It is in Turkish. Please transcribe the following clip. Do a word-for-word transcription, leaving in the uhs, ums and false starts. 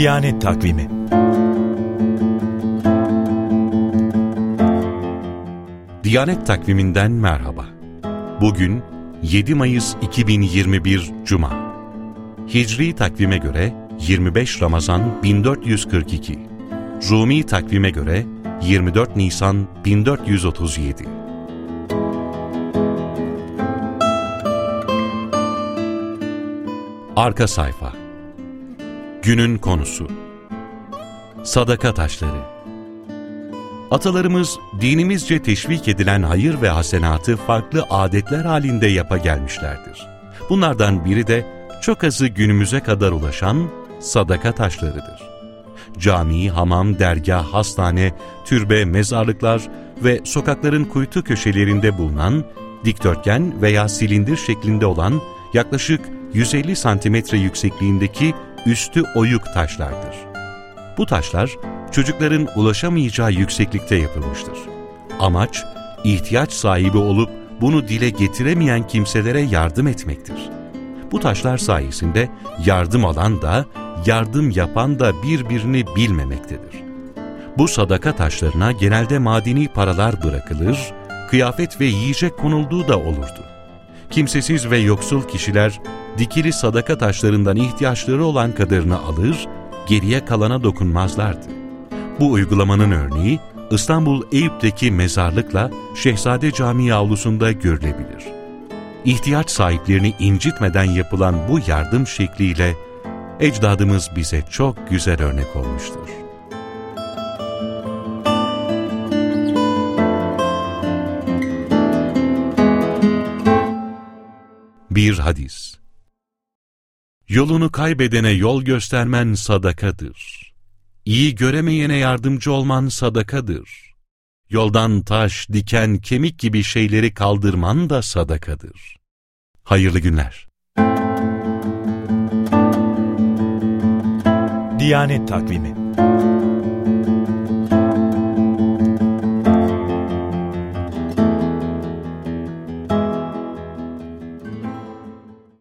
Diyanet Takvimi. Diyanet Takviminden merhaba. Bugün yedi Mayıs iki bin yirmi bir Cuma. Hicri takvime göre yirmi beş Ramazan bin dört yüz kırk iki. Rumi takvime göre yirmi dört Nisan bin dört yüz otuz yedi. Arka sayfa. Günün konusu: sadaka taşları. Atalarımız dinimizce teşvik edilen hayır ve hasenatı farklı adetler halinde yapa gelmişlerdir. Bunlardan biri de çok azı günümüze kadar ulaşan sadaka taşlarıdır. Cami, hamam, dergah, hastane, türbe, mezarlıklar ve sokakların kuytu köşelerinde bulunan dikdörtgen veya silindir şeklinde olan yaklaşık yüz elli santimetre yüksekliğindeki üstü oyuk taşlardır. Bu taşlar çocukların ulaşamayacağı yükseklikte yapılmıştır. Amaç, ihtiyaç sahibi olup bunu dile getiremeyen kimselere yardım etmektir. Bu taşlar sayesinde yardım alan da, yardım yapan da birbirini bilmemektedir. Bu sadaka taşlarına genelde madeni paralar bırakılır, kıyafet ve yiyecek konulduğu da olurdu. Kimsesiz ve yoksul kişiler dikili sadaka taşlarından ihtiyaçları olan kadarını alır, geriye kalana dokunmazlardı. Bu uygulamanın örneği İstanbul Eyüp'teki mezarlıkla Şehzade Camii avlusunda görülebilir. İhtiyaç sahiplerini incitmeden yapılan bu yardım şekliyle ecdadımız bize çok güzel örnek olmuştur. Bir hadis. Yolunu kaybedene yol göstermen sadakadır. İyi göremeyene yardımcı olman sadakadır. Yoldan taş, diken, kemik gibi şeyleri kaldırman da sadakadır. Hayırlı günler. Diyanet Takvimi.